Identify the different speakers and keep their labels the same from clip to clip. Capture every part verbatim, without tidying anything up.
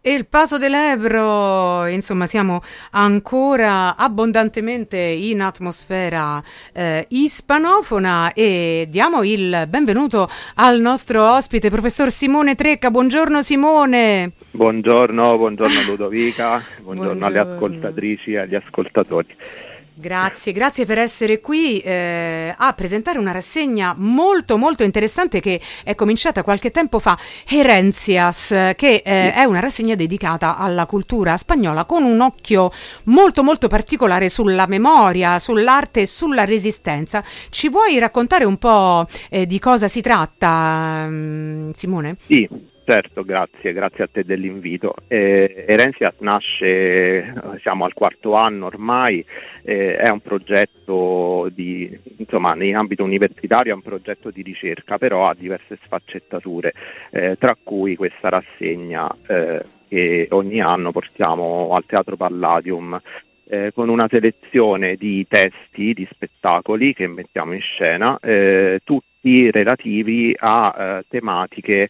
Speaker 1: E il Paso dell'Ebro, insomma, siamo ancora abbondantemente in atmosfera eh, ispanofona e diamo il benvenuto al nostro ospite, professor Simone Trecca. Buongiorno Simone.
Speaker 2: Buongiorno, buongiorno Ludovica, buongiorno alle
Speaker 1: Buongiorno.
Speaker 2: ascoltatrici e agli ascoltatori.
Speaker 1: Grazie, grazie per essere qui eh, a presentare una rassegna molto molto interessante che è cominciata qualche tempo fa, Herencias, che eh,
Speaker 2: Sì.
Speaker 1: è una rassegna dedicata alla cultura spagnola con un occhio molto molto particolare sulla memoria, sull'arte e sulla resistenza. Ci vuoi raccontare un po' eh, di cosa si tratta, mm, Simone?
Speaker 2: Sì, certo, grazie, grazie a te dell'invito. Eh, Herencias nasce, siamo al quarto anno ormai, eh, è un progetto di, insomma, in ambito universitario è un progetto di ricerca, però ha diverse sfaccettature, eh, tra cui questa rassegna eh, che ogni anno portiamo al Teatro Palladium. Eh, con una selezione di testi, di spettacoli che mettiamo in scena, eh, tutti relativi a eh, tematiche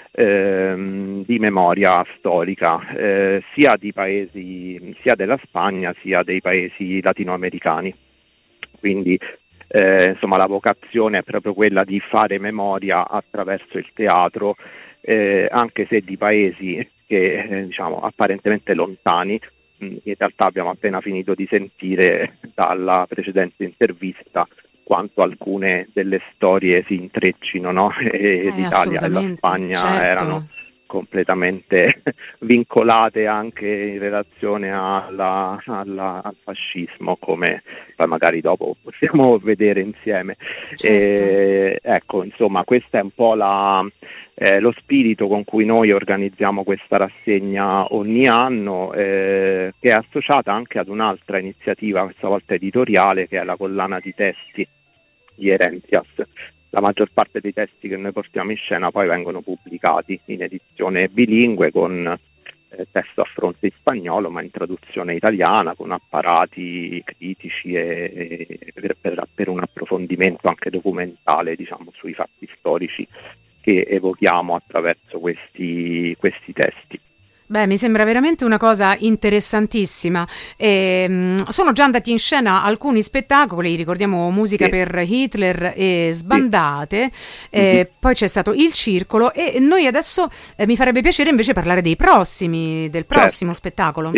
Speaker 2: ehm, di memoria storica, eh, sia di paesi, sia della Spagna, sia dei paesi latinoamericani. Quindi eh, insomma la vocazione è proprio quella di fare memoria attraverso il teatro, eh, anche se di paesi che eh, diciamo apparentemente lontani. In realtà abbiamo appena finito di sentire dalla precedente intervista quanto alcune delle storie si intreccino, no? E
Speaker 1: Eh,
Speaker 2: l'Italia e la
Speaker 1: assolutamente,
Speaker 2: Spagna erano
Speaker 1: certo.
Speaker 2: completamente vincolate anche in relazione alla, alla, al fascismo, come poi magari dopo possiamo vedere insieme.
Speaker 1: Certo.
Speaker 2: E, ecco, insomma, questa è un po' la... Eh, lo spirito con cui noi organizziamo questa rassegna ogni anno, eh, che è associata anche ad un'altra iniziativa, questa volta editoriale, che è la collana di testi di Herencias. La maggior parte dei testi che noi portiamo in scena poi vengono pubblicati in edizione bilingue con eh, testo a fronte in spagnolo, ma in traduzione italiana, con apparati critici e, e per, per, per un approfondimento anche documentale, diciamo, sui fatti storici che evochiamo attraverso questi, questi testi.
Speaker 1: Beh, mi sembra veramente una cosa interessantissima. Ehm, sono già andati in scena alcuni spettacoli, ricordiamo Musica
Speaker 2: Sì,
Speaker 1: per Hitler e
Speaker 2: sì.
Speaker 1: Sbandate,
Speaker 2: Mhm.
Speaker 1: eh, poi c'è stato Il Circolo e noi adesso eh, mi farebbe piacere invece parlare dei prossimi, del prossimo
Speaker 2: Certo,
Speaker 1: spettacolo.
Speaker 2: sì.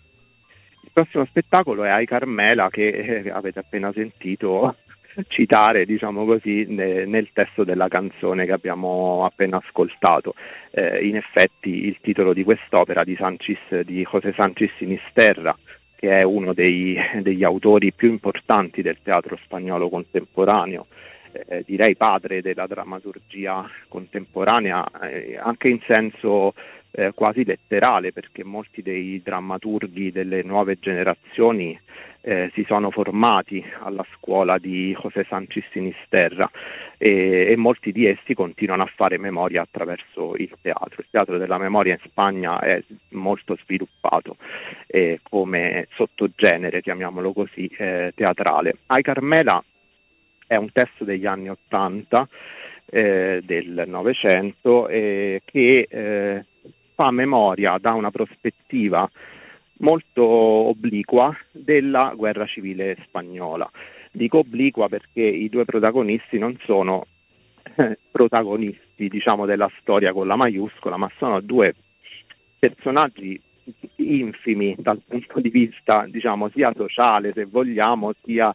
Speaker 2: Il prossimo spettacolo è Ai Carmela, che eh, avete appena sentito citare, diciamo così, ne- nel testo della canzone che abbiamo appena ascoltato. Eh, in effetti il titolo di quest'opera di Sanchis, di José Sánchez Sinisterra, che è uno dei, degli autori più importanti del teatro spagnolo contemporaneo, eh, direi padre della drammaturgia contemporanea, eh, anche in senso eh, quasi letterale, perché molti dei drammaturghi delle nuove generazioni eh, si sono formati alla scuola di José Sánchez Sinisterra e, e molti di essi continuano a fare memoria attraverso il teatro. Il teatro della memoria in Spagna è molto sviluppato eh, come sottogenere, chiamiamolo così, eh, teatrale. Ai Carmela è un testo degli anni Ottanta, eh, del Novecento, eh, che eh, fa memoria da una prospettiva molto obliqua della guerra civile spagnola. Dico obliqua perché i due protagonisti non sono eh, protagonisti, diciamo, della storia con la maiuscola, ma sono due personaggi infimi dal punto di vista, diciamo, sia sociale, se vogliamo, sia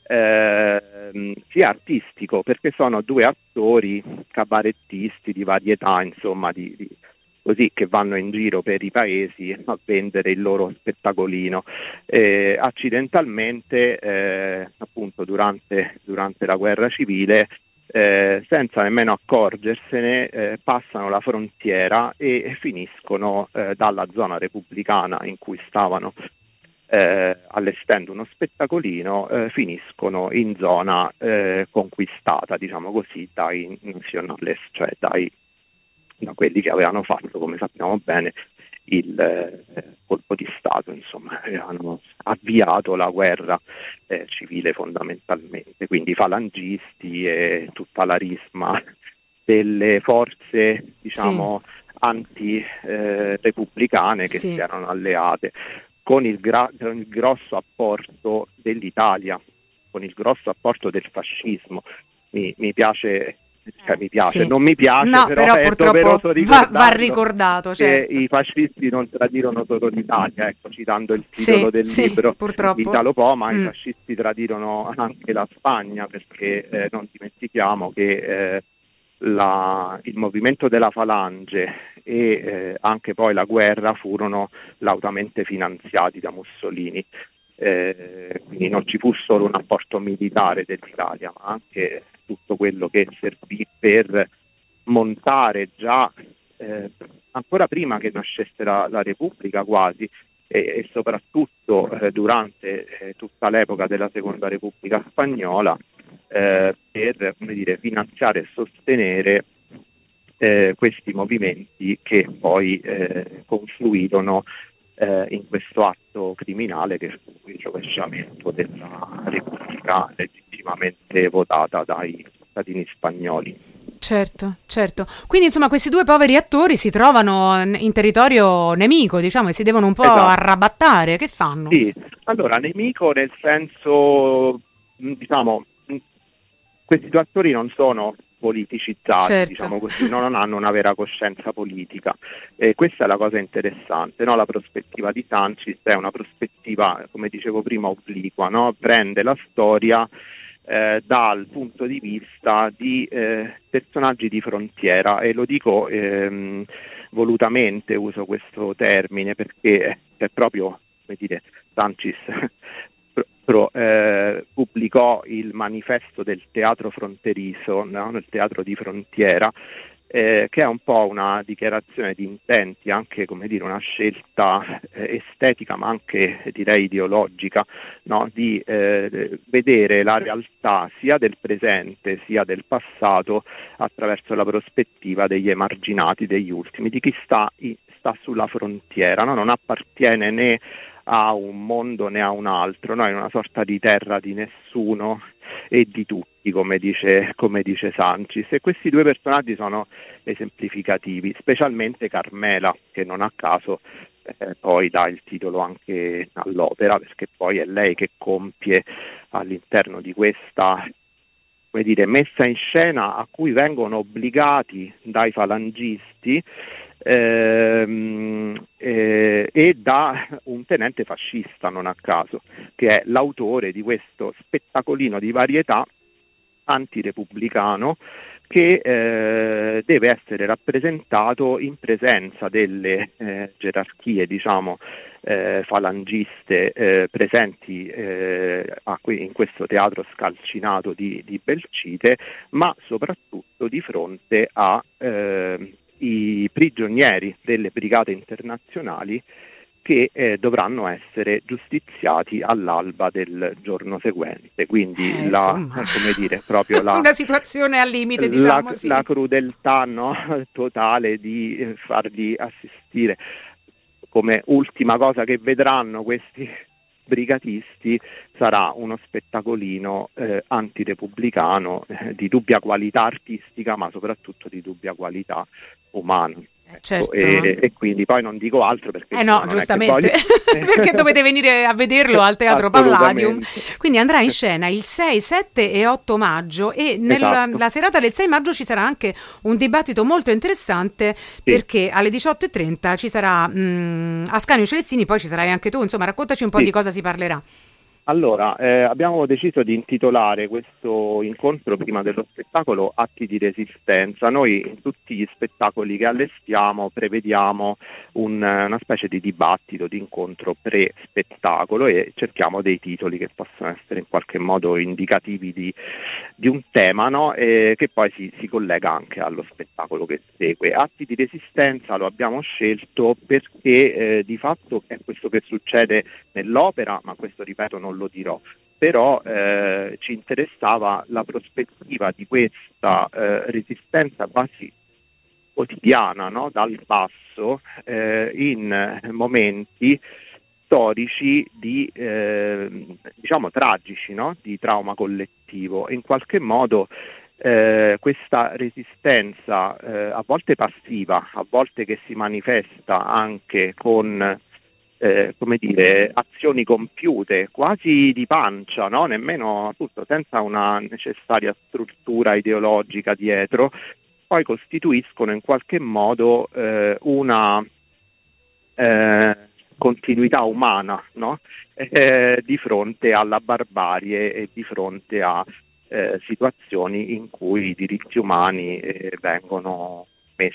Speaker 2: ehm, sia artistico, perché sono due attori cabarettisti di varietà, insomma, di, di- così, che vanno in giro per i paesi a vendere il loro spettacolino. Eh, accidentalmente, eh, appunto, durante, durante la guerra civile, eh, senza nemmeno accorgersene, eh, passano la frontiera e, e finiscono eh, dalla zona repubblicana in cui stavano eh, allestendo uno spettacolino, eh, finiscono in zona eh, conquistata, diciamo così, dai nacionales, cioè dai, da quelli che avevano fatto, come sappiamo bene, il eh, colpo di Stato, insomma, avevano avviato la guerra eh, civile fondamentalmente, quindi falangisti e tutta la risma delle forze,
Speaker 1: Sì.
Speaker 2: diciamo, anti-repubblicane eh, che
Speaker 1: sì.
Speaker 2: si erano alleate, con il, gra- con il grosso apporto dell'Italia, con il grosso apporto del fascismo. Mi, mi piace, cioè, mi piace,
Speaker 1: sì.
Speaker 2: non mi piace,
Speaker 1: no,
Speaker 2: però,
Speaker 1: però
Speaker 2: è
Speaker 1: purtroppo
Speaker 2: doveroso
Speaker 1: va, va
Speaker 2: ricordarlo,
Speaker 1: ricordato,
Speaker 2: che
Speaker 1: certo.
Speaker 2: i fascisti non tradirono solo l'Italia, ecco, citando il titolo
Speaker 1: Sì,
Speaker 2: del
Speaker 1: sì,
Speaker 2: libro di
Speaker 1: purtroppo.
Speaker 2: Italo Poma,
Speaker 1: Mm.
Speaker 2: i fascisti tradirono anche la Spagna, perché eh, non dimentichiamo che eh, la, il movimento della Falange e eh, anche poi la guerra furono lautamente finanziati da Mussolini. Eh, quindi non ci fu solo un apporto militare dell'Italia, ma anche tutto quello che servì per montare già eh, ancora prima che nascesse la, la Repubblica quasi e, e soprattutto eh, durante eh, tutta l'epoca della Seconda Repubblica Spagnola eh, per, come dire, finanziare e sostenere eh, questi movimenti che poi eh, confluirono eh, in questo atto criminale che fu il rovesciamento della Repubblica legittimamente votata dai cittadini spagnoli.
Speaker 1: Certo, certo. Quindi insomma questi due poveri attori si trovano in territorio nemico, diciamo, e si devono un po'
Speaker 2: Esatto.
Speaker 1: arrabattare. Che fanno?
Speaker 2: Sì, allora nemico nel senso, diciamo, questi due attori non sono politicizzati,
Speaker 1: certo.
Speaker 2: diciamo così, no? Non hanno una vera coscienza politica. E questa è la cosa interessante, no? La prospettiva di Sancis è una prospettiva, come dicevo prima, obliqua, no? Prende la storia eh, dal punto di vista di eh, personaggi di frontiera, e lo dico ehm, volutamente, uso questo termine perché è proprio, come dire, Sancis Pro, pro, eh, pubblicò il manifesto del teatro fronterizo, no? Nel teatro di frontiera, eh, che è un po' una dichiarazione di intenti, anche, come dire, una scelta eh, estetica ma anche direi ideologica, no? Di eh, vedere la realtà sia del presente sia del passato attraverso la prospettiva degli emarginati, degli ultimi, di chi sta, sta sulla frontiera, no? Non appartiene né a un mondo né a un altro, no? In una sorta di terra di nessuno e di tutti, come dice, come dice Sancis. E questi due personaggi sono esemplificativi, specialmente Carmela, che non a caso eh, poi dà il titolo anche all'opera, perché poi è lei che compie all'interno di questa, come dire, messa in scena a cui vengono obbligati dai falangisti Ehm, eh, e da un tenente fascista, non a caso, che è l'autore di questo spettacolino di varietà antirepubblicano che eh, deve essere rappresentato in presenza delle eh, gerarchie, diciamo, eh, falangiste eh, presenti eh, a qui, in questo teatro scalcinato di, di Belcite, ma soprattutto di fronte a eh, i prigionieri delle brigate internazionali che eh, dovranno essere giustiziati all'alba del giorno seguente, quindi
Speaker 1: eh,
Speaker 2: la,
Speaker 1: insomma,
Speaker 2: come dire, proprio la,
Speaker 1: una situazione al limite, diciamo,
Speaker 2: la,
Speaker 1: sì.
Speaker 2: la crudeltà, no? Totale di eh, farli assistere. Come ultima cosa che vedranno questi brigatisti sarà uno spettacolino eh, antirepubblicano eh, di dubbia qualità artistica, ma soprattutto di dubbia qualità umana. Ecco,
Speaker 1: certo.
Speaker 2: e, e quindi poi non dico altro perché
Speaker 1: eh no,
Speaker 2: non
Speaker 1: giustamente,
Speaker 2: è che voglio...
Speaker 1: perché dovete venire a vederlo al Teatro Palladium. Quindi andrà in scena il sei, sette e otto maggio, e nella
Speaker 2: esatto.
Speaker 1: la serata del sei maggio ci sarà anche un dibattito molto interessante, sì, perché alle diciotto e trenta ci sarà mh, Ascanio Celestini, poi ci sarai anche tu, insomma raccontaci un po' sì. di cosa si parlerà.
Speaker 2: Allora, eh, abbiamo deciso di intitolare questo incontro prima dello spettacolo Atti di Resistenza. Noi in tutti gli spettacoli che allestiamo prevediamo un, una specie di dibattito, di incontro pre-spettacolo, e cerchiamo dei titoli che possono essere in qualche modo indicativi di, di un tema, no? E che poi si, si collega anche allo spettacolo che segue. Atti di Resistenza lo abbiamo scelto perché eh, di fatto è questo che succede nell'opera, ma questo, ripeto, non lo dirò, però eh, ci interessava la prospettiva di questa eh, resistenza quasi quotidiana, no? Dal basso eh, in momenti storici di eh, diciamo tragici, no? Di trauma collettivo. In qualche modo eh, questa resistenza eh, a volte passiva, a volte che si manifesta anche con Eh, come dire, azioni compiute quasi di pancia, no? Nemmeno appunto senza una necessaria struttura ideologica dietro, poi costituiscono in qualche modo eh, una eh, continuità umana, no? eh, di fronte alla barbarie e di fronte a eh, situazioni in cui i diritti umani eh, vengono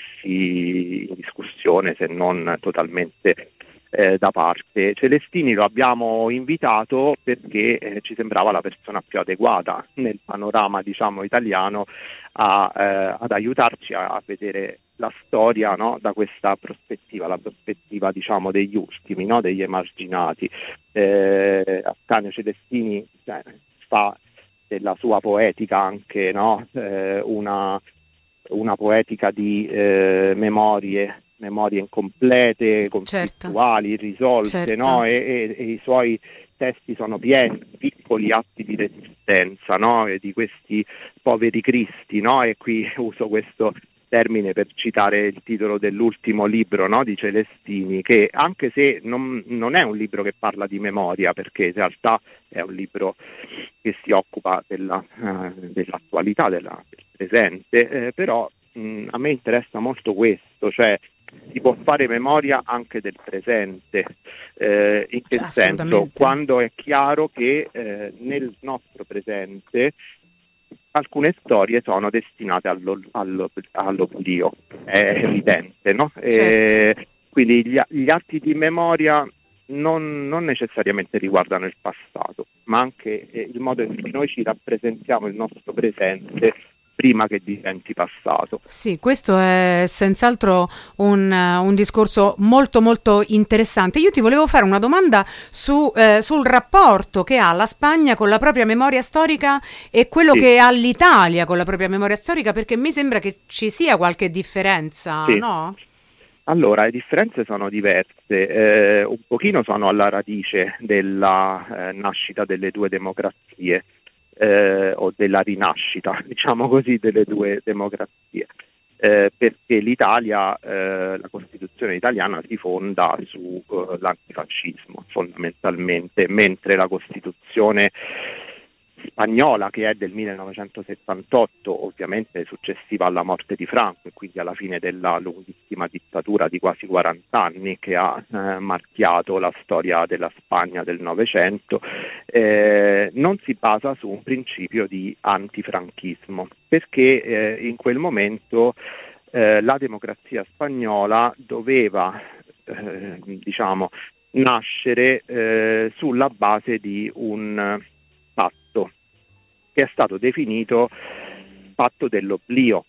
Speaker 2: messi in discussione, se non totalmente Eh, da parte. Celestini lo abbiamo invitato perché eh, ci sembrava la persona più adeguata nel panorama, diciamo, italiano a, eh, ad aiutarci a, a vedere la storia, no? Da questa prospettiva, la prospettiva, diciamo, degli ultimi, no? Degli emarginati. Eh, Ascanio Celestini eh, fa della sua poetica anche, no? eh, una, una poetica di eh, memorie memorie incomplete, conflittuali, certo. irrisolte, certo. no? E, e, e i suoi testi sono pieni di piccoli atti di resistenza, no? E di questi poveri cristi, no? E qui uso questo termine per citare il titolo dell'ultimo libro, no? Di Celestini, che anche se non, non è un libro che parla di memoria, perché in realtà è un libro che si occupa della, uh, dell'attualità, della, del presente, eh, però mh, a me interessa molto questo, cioè si può fare memoria anche del presente, eh, in che senso? Quando è chiaro che eh, nel nostro presente alcune storie sono destinate allo, allo, all'oblio, è evidente, no? Certo. Eh, quindi gli, gli atti di memoria non, non necessariamente riguardano il passato, ma anche eh, il modo in cui noi ci rappresentiamo il nostro presente prima che diventi passato.
Speaker 1: Sì, questo è senz'altro un, un discorso molto molto interessante. Io ti volevo fare una domanda su, eh, sul rapporto che ha la Spagna con la propria memoria storica e quello sì. che ha l'Italia con la propria memoria storica, perché mi sembra che ci sia qualche differenza, sì. no?
Speaker 2: Allora, le differenze sono diverse, eh, un pochino sono alla radice della eh, nascita delle due democrazie. Eh, o della rinascita, diciamo così, delle due democrazie, eh, perché l'Italia, eh, la Costituzione italiana si fonda sull'antifascismo eh, fondamentalmente, mentre la Costituzione spagnola, che è del millenovecentosettantotto, ovviamente successiva alla morte di Franco e quindi alla fine della lunghissima dittatura di quasi quaranta anni che ha eh, marchiato la storia della Spagna del Novecento, eh, non si basa su un principio di antifranchismo, perché eh, in quel momento eh, la democrazia spagnola doveva eh, diciamo nascere eh, sulla base di un patto che è stato definito patto dell'oblio.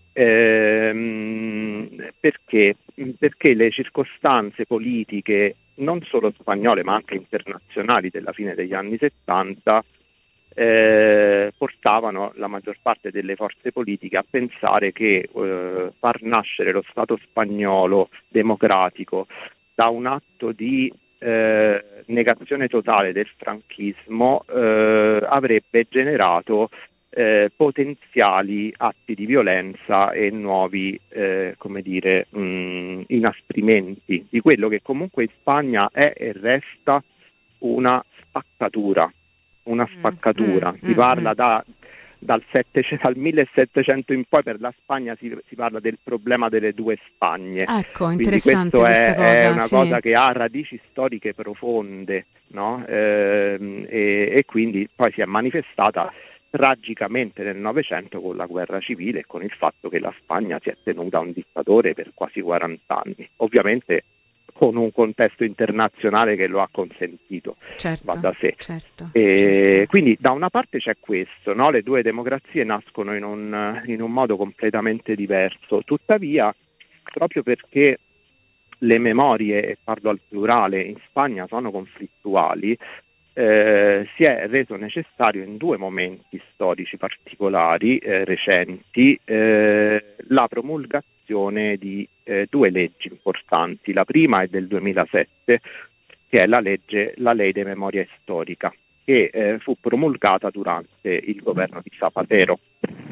Speaker 2: Ehm, perché? Perché le circostanze politiche non solo spagnole ma anche internazionali della fine degli anni settanta eh, portavano la maggior parte delle forze politiche a pensare che eh, far nascere lo Stato spagnolo democratico da un atto di Eh, negazione totale del franchismo eh, avrebbe generato eh, potenziali atti di violenza e nuovi eh, come dire mh, inasprimenti di quello che comunque in Spagna è e resta una spaccatura una spaccatura mm, mm, si parla mm. da Dal, settecento, dal millesettecento in poi per la Spagna si, si parla del problema delle due Spagne.
Speaker 1: Ecco, interessante questa
Speaker 2: è,
Speaker 1: cosa.
Speaker 2: È una
Speaker 1: sì.
Speaker 2: cosa che ha radici storiche profonde, no? Eh, e, e quindi poi si è manifestata tragicamente nel Novecento con la guerra civile e con il fatto che la Spagna si è tenuta un dittatore per quasi quaranta anni. Ovviamente con un contesto internazionale che lo ha consentito,
Speaker 1: certo,
Speaker 2: va da sé.
Speaker 1: Certo,
Speaker 2: e
Speaker 1: certo.
Speaker 2: Quindi da una parte c'è questo, no? Le due democrazie nascono in un, in un modo completamente diverso, tuttavia proprio perché le memorie, e parlo al plurale, in Spagna sono conflittuali, eh, si è reso necessario in due momenti storici particolari, eh, recenti, eh, la promulgazione di eh, due leggi importanti. La prima è del duemilasette, che è la legge, la Ley de Memoria Storica, che eh, fu promulgata durante il governo di Zapatero.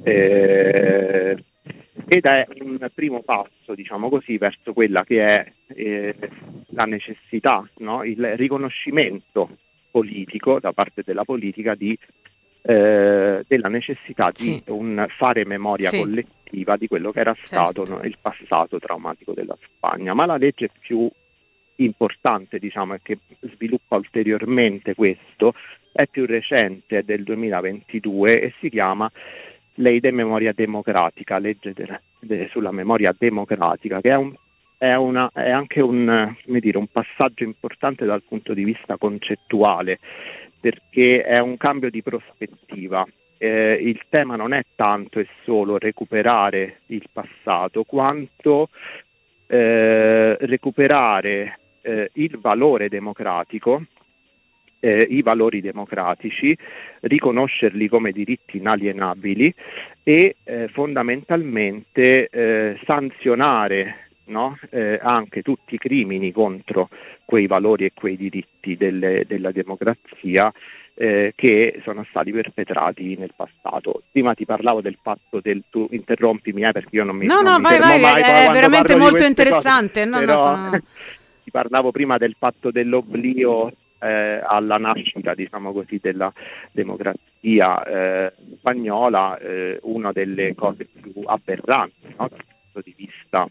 Speaker 2: Eh, ed è un primo passo, diciamo così, verso quella che è eh, la necessità, no? Il riconoscimento politico da parte della politica di, eh, della necessità
Speaker 1: Sì.
Speaker 2: di un fare memoria
Speaker 1: Sì.
Speaker 2: collettiva di quello che era stato,
Speaker 1: Certo.
Speaker 2: no, il passato traumatico della Spagna. Ma la legge più importante, diciamo, e che sviluppa ulteriormente questo, è più recente, è del duemilaventidue e si chiama Ley de Memoria Democratica, legge de, de, sulla memoria democratica, che è, un, è, una, è anche un, come dire, un passaggio importante dal punto di vista concettuale, perché è un cambio di prospettiva. Eh, il tema non è tanto e solo recuperare il passato, quanto eh, recuperare eh, il valore democratico, Eh, i valori democratici, riconoscerli come diritti inalienabili e eh, fondamentalmente eh, sanzionare, no? eh, anche tutti i crimini contro quei valori e quei diritti delle, della democrazia eh, che sono stati perpetrati nel passato. Prima ti parlavo del fatto del, tu interrompimi eh, perché io non mi,
Speaker 1: No,
Speaker 2: non
Speaker 1: no,
Speaker 2: mi
Speaker 1: vai,
Speaker 2: fermo
Speaker 1: vai,
Speaker 2: mai
Speaker 1: è, è veramente molto
Speaker 2: cose,
Speaker 1: interessante. No,
Speaker 2: però,
Speaker 1: no, sono...
Speaker 2: ti parlavo prima del patto dell'oblio eh, alla nascita, diciamo così, della democrazia eh, spagnola, eh, una delle cose più aberranti, no, dal punto di vista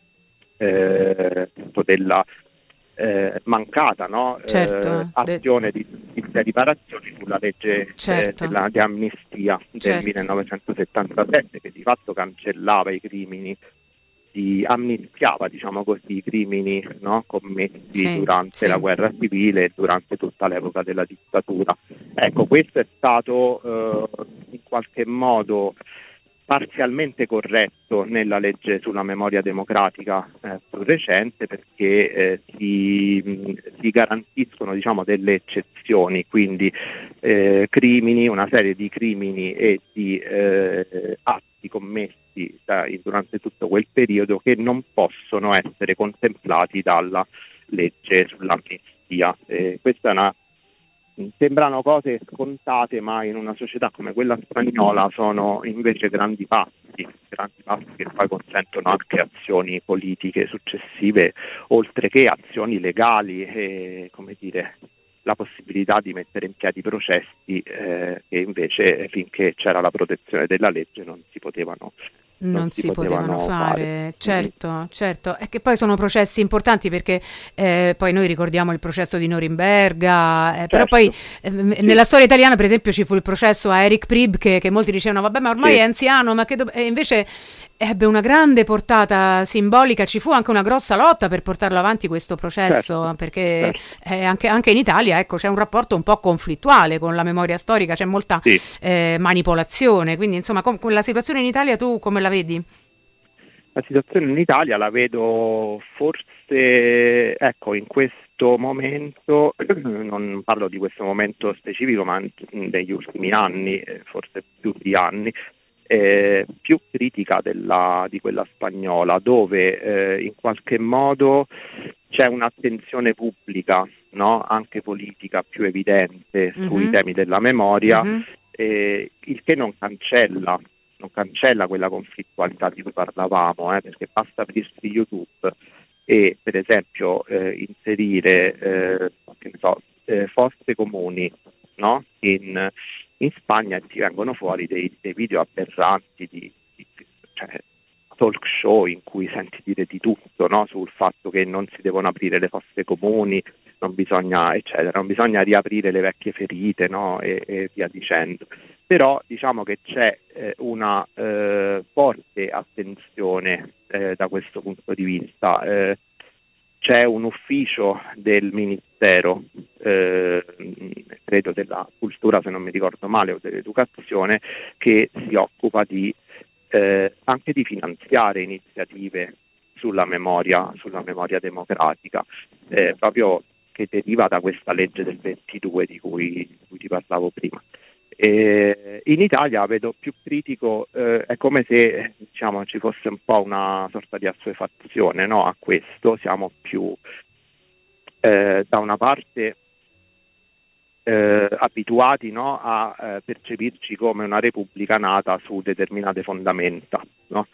Speaker 2: eh, della eh, mancata, no,
Speaker 1: certo,
Speaker 2: eh, azione de... di giustizia e riparazione sulla legge
Speaker 1: certo.
Speaker 2: eh, della, di amnistia del
Speaker 1: certo.
Speaker 2: millenovecentosettantasette, che di fatto cancellava i crimini, di amnistiava, diciamo così, i crimini, no, commessi
Speaker 1: sì,
Speaker 2: durante
Speaker 1: sì.
Speaker 2: la guerra civile e durante tutta l'epoca della dittatura. Ecco, questo è stato eh, in qualche modo parzialmente corretto nella legge sulla memoria democratica eh, più recente, perché eh, si, si garantiscono, diciamo, delle eccezioni, quindi eh, crimini, una serie di crimini e di eh, atti commessi da, durante tutto quel periodo che non possono essere contemplati dalla legge sull'amnistia. Eh, questa è una Sembrano cose scontate, ma in una società come quella spagnola sono invece grandi passi, grandi passi che poi consentono anche azioni politiche successive, oltre che azioni legali e, come dire, la possibilità di mettere in piedi processi eh, che invece, finché c'era la protezione della legge, non si potevano
Speaker 1: non,
Speaker 2: non
Speaker 1: si
Speaker 2: si
Speaker 1: potevano,
Speaker 2: potevano
Speaker 1: fare,
Speaker 2: fare.
Speaker 1: certo, mm-hmm. certo, e che poi sono processi importanti, perché eh, poi noi ricordiamo il processo di Norimberga, eh, certo. Però poi eh, sì. nella storia italiana per esempio ci fu il processo a Eric Prib che, che molti dicevano vabbè, ma ormai sì. è anziano, ma che do-? E invece ebbe una grande portata simbolica, ci fu anche una grossa lotta per portarlo avanti questo processo, certo. perché certo. Eh, anche, anche in Italia, ecco, c'è un rapporto un po' conflittuale con la memoria storica, c'è molta sì. eh, manipolazione, quindi insomma con, con la situazione in Italia tu come la vedi?
Speaker 2: La situazione in Italia la vedo forse, ecco, in questo momento, non parlo di questo momento specifico, ma negli ultimi anni, forse più di anni, eh, più critica della, di quella spagnola, dove eh, in qualche modo c'è un'attenzione pubblica, no? Anche politica più evidente mm-hmm. sui temi della memoria, mm-hmm. eh, il che non cancella non cancella quella conflittualità di cui parlavamo, eh, perché basta aprirsi YouTube e per esempio eh, inserire eh, che ne so, eh, fosse comuni, no? in, in Spagna ti vengono fuori dei, dei video aberranti di, di cioè, talk show in cui senti dire di tutto, no? Sul fatto che non si devono aprire le fosse comuni, non bisogna, eccetera, non bisogna riaprire le vecchie ferite, no? e, e via dicendo. Però diciamo che c'è eh, una eh, forte attenzione eh, da questo punto di vista. Eh, c'è un ufficio del Ministero, eh, credo della Cultura se non mi ricordo male, o dell'Educazione, che si occupa di eh, anche di finanziare iniziative sulla memoria, sulla memoria democratica, eh, proprio che deriva da questa legge del ventidue di cui, di cui ti parlavo prima. E in Italia vedo più critico, eh, è come se diciamo ci fosse un po' una sorta di assuefazione, no, a questo. Siamo più eh, da una parte eh, abituati, no, a eh, percepirci come una repubblica nata su determinate fondamenta, no?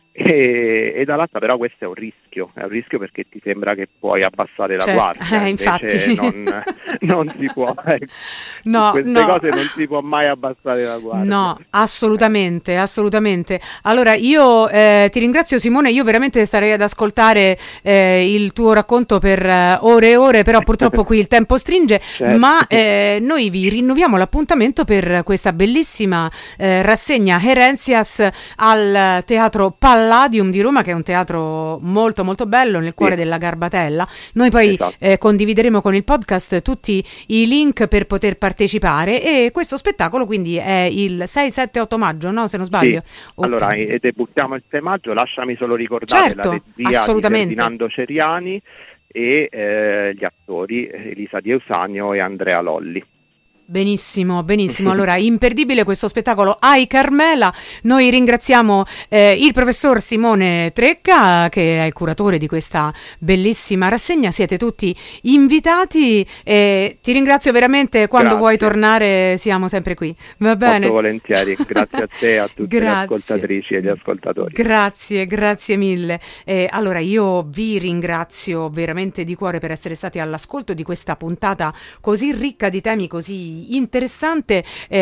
Speaker 2: E, e dall'altra però questo è un rischio, è un rischio perché ti sembra che puoi abbassare
Speaker 1: certo,
Speaker 2: la guardia,
Speaker 1: eh,
Speaker 2: invece
Speaker 1: infatti.
Speaker 2: non, non si può, ecco.
Speaker 1: No,
Speaker 2: Su queste
Speaker 1: no.
Speaker 2: cose non si può mai abbassare la guardia.
Speaker 1: No, assolutamente, assolutamente. Allora io eh, ti ringrazio Simone, io veramente starei ad ascoltare eh, il tuo racconto per eh, ore e ore, però purtroppo qui il tempo stringe,
Speaker 2: Certo.
Speaker 1: ma eh, noi vi rinnoviamo l'appuntamento per questa bellissima eh, rassegna Herencias al Teatro Palladium di Roma, che è un teatro molto molto bello nel cuore
Speaker 2: Sì.
Speaker 1: della Garbatella. Noi poi
Speaker 2: Esatto.
Speaker 1: eh, condivideremo con il podcast tutti i link per poter partecipare, e questo spettacolo quindi è il sei, sette, otto maggio, no? Se non sbaglio.
Speaker 2: Sì.
Speaker 1: Ok.
Speaker 2: Allora, e debuttiamo il sei maggio, lasciami solo ricordare
Speaker 1: Certo,
Speaker 2: la regia
Speaker 1: assolutamente.
Speaker 2: di Ferdinando Ceriani e eh, gli attori Elisa Di Eusanio e Andrea Lolli.
Speaker 1: Benissimo, benissimo. Allora, imperdibile questo spettacolo Ai Carmela. Noi ringraziamo eh, il professor Simone Trecca, che è il curatore di questa bellissima rassegna. Siete tutti invitati e ti ringrazio veramente. Quando
Speaker 2: Grazie.
Speaker 1: vuoi tornare siamo sempre qui. Va bene?
Speaker 2: Molto volentieri, grazie a te e a tutte
Speaker 1: Grazie.
Speaker 2: le ascoltatrici e gli ascoltatori.
Speaker 1: Grazie, grazie mille. Eh, allora io vi ringrazio veramente di cuore per essere stati all'ascolto di questa puntata così ricca di temi, così interessante.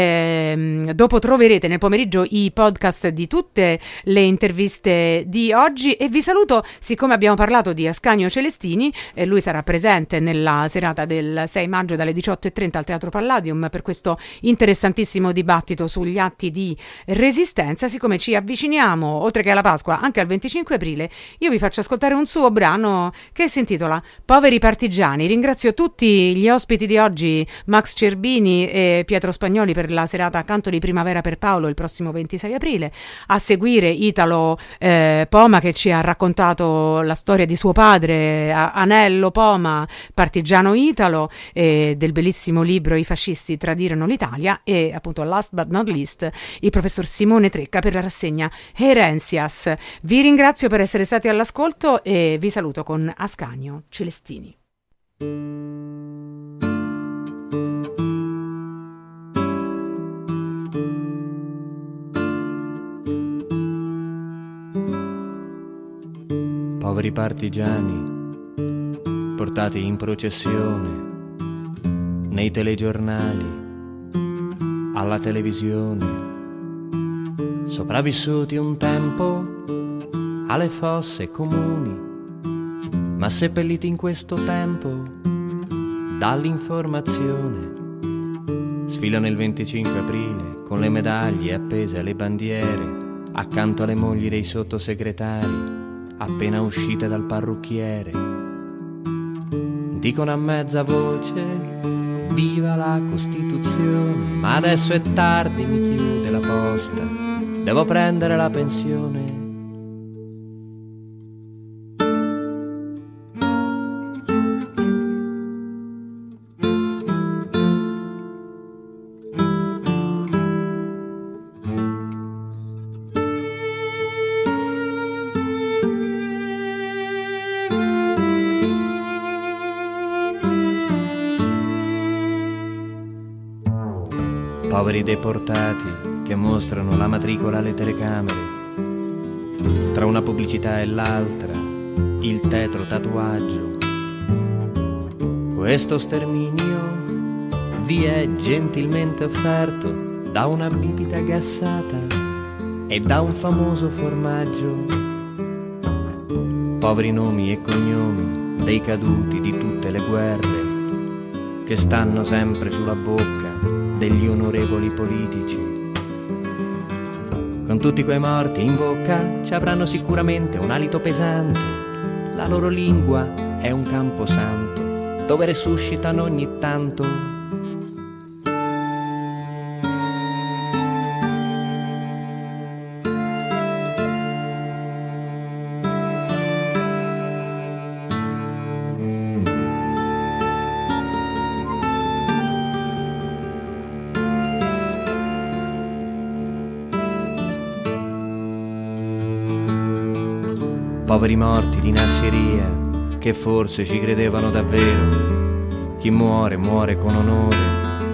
Speaker 1: Eh, dopo troverete nel pomeriggio i podcast di tutte le interviste di oggi, e vi saluto. Siccome abbiamo parlato di Ascanio Celestini, eh, lui sarà presente nella serata del sei maggio dalle diciotto e trenta al Teatro Palladium per questo interessantissimo dibattito sugli atti di resistenza. Siccome ci avviciniamo, oltre che alla Pasqua, anche al venticinque aprile, io vi faccio ascoltare un suo brano che si intitola Poveri Partigiani. Ringrazio tutti gli ospiti di oggi, Max Cerbini e Pietro Spagnoli, per la serata Canto di Primavera per Paolo il prossimo ventisei aprile. A seguire Italo eh, Poma, che ci ha raccontato la storia di suo padre, Anello Poma, partigiano italo, eh, del bellissimo libro I fascisti tradirono l'Italia, e appunto last but not least il professor Simone Trecca per la rassegna Herencias. Vi ringrazio per essere stati all'ascolto e vi saluto con Ascanio Celestini.
Speaker 3: Poveri partigiani, portati in processione nei telegiornali, alla televisione, sopravvissuti un tempo alle fosse comuni, ma seppelliti in questo tempo dall'informazione. Sfilano il venticinque aprile con le medaglie appese alle bandiere, accanto alle mogli dei sottosegretari appena uscite dal parrucchiere. Dicono a mezza voce viva la Costituzione, ma adesso è tardi, mi chiude la posta, devo prendere la pensione. Poveri deportati che mostrano la matricola alle telecamere, tra una pubblicità e l'altra il tetro tatuaggio. Questo sterminio vi è gentilmente offerto da una bibita gassata e da un famoso formaggio. Poveri nomi e cognomi dei caduti di tutte le guerre, che stanno sempre sulla bocca degli onorevoli politici. Con tutti quei morti in bocca ci avranno sicuramente un alito pesante. La loro lingua è un camposanto dove resuscitano ogni tanto. Poveri morti di Nassiriya che forse ci credevano davvero. Chi muore muore con onore